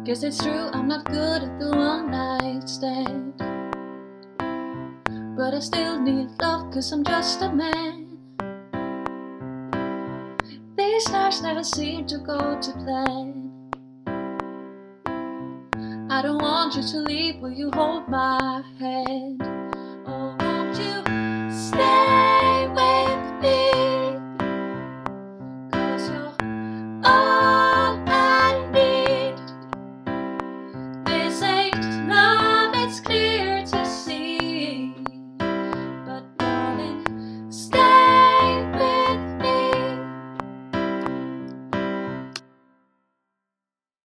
Guess it's true, I'm not good at the one night stand, but I still need love, cause I'm just a man. These nights never seem to go to plan. I don't want you to leave, will you hold my hand?